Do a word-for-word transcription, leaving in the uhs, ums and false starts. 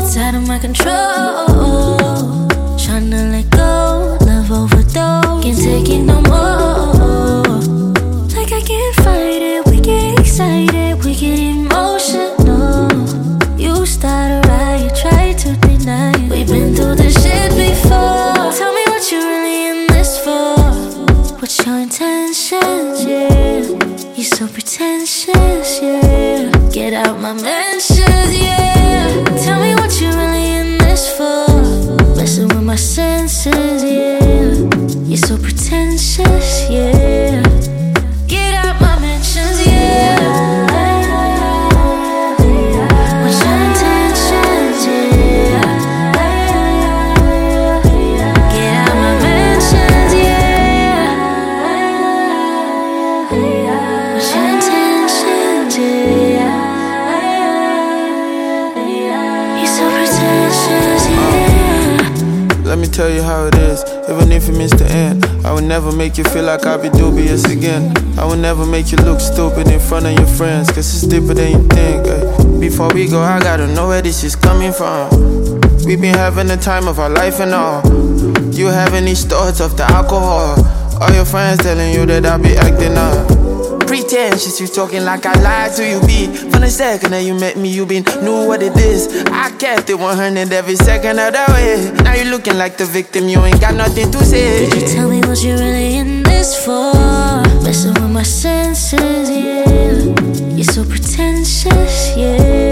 It's out of my control. Tryna let go, love overdose. Can't take it no more. Like I can't fight it, we get excited, we get emotional. You started right, you tried to deny it. We've been through this shit before. Tell me what you really in this for. What's your intentions, yeah? You're so pretentious, yeah. Get out my mentions, yeah. Tell me what you really in this for. Messing with my senses, yeah. You're so pretentious, yeah. Get out my mentions, yeah. What's your intentions, yeah? Get out my mentions, yeah. What's your intentions, yeah? You're so pretentious, yeah. Let me tell you how it is, even if it means the end. I would never make you feel like I'll be dubious again. I would never make you look stupid in front of your friends, cause it's deeper than you think, ay. Before we go, I gotta know where this is coming from. We've been having the time of our life and all. You having these thoughts of the alcohol. All your friends telling you that I'll be acting up. Pretentious, you talking like I lied to you, be. From the second that you met me, you been knew what it is. I kept it one hundred every second of the way. Now you looking like the victim, you ain't got nothing to say. Did you tell me what you really in this for? Messing with my senses, yeah. You're so pretentious, yeah.